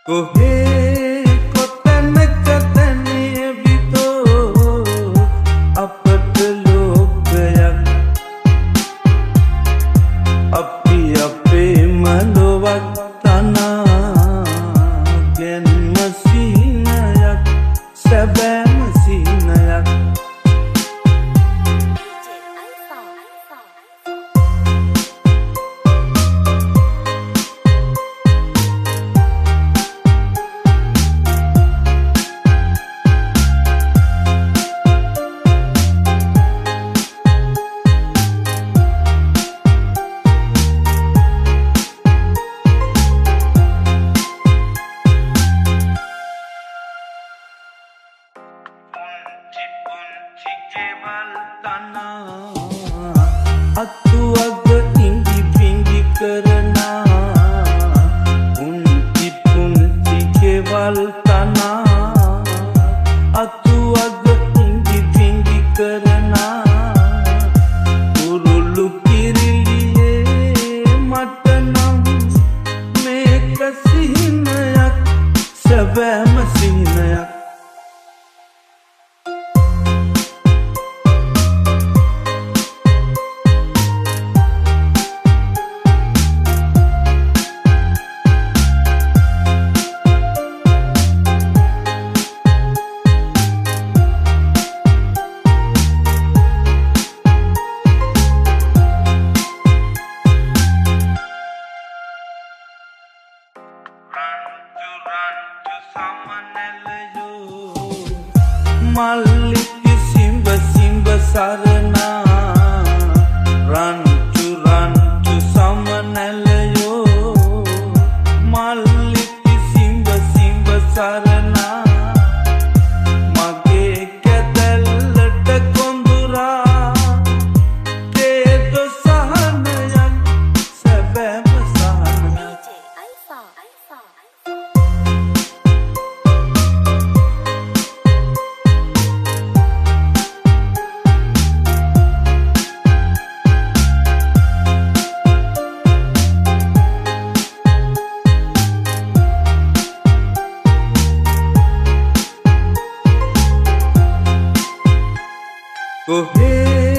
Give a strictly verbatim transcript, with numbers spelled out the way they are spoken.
කොහේ කොතැනක තැනේ විතෝ අපට ලෝකයක් අපි අපේම ලොවක් තනා ගෙන්ම සීනයක් සැබෑම සීනයක් අතු අග ඉඟි පිඟි කරනා පුංචි පුංචි කෙවල් තනා අතු අග ඉඟි පිඟි කරනා කුරුළු කිරිලියේ මට නම් මේක සිහිනයක් සැබෑම සිහිනයක් මල්ලිකි සිඹ සිඹ සරනා රන්චු රන්චු සමනැලයෝ මල්ලිකි සිඹ සිඹ සරනා මගේ කැදැල්ලට කොඳුරා දේදො සහනයක් සැබෑම සහනයක් කොහේ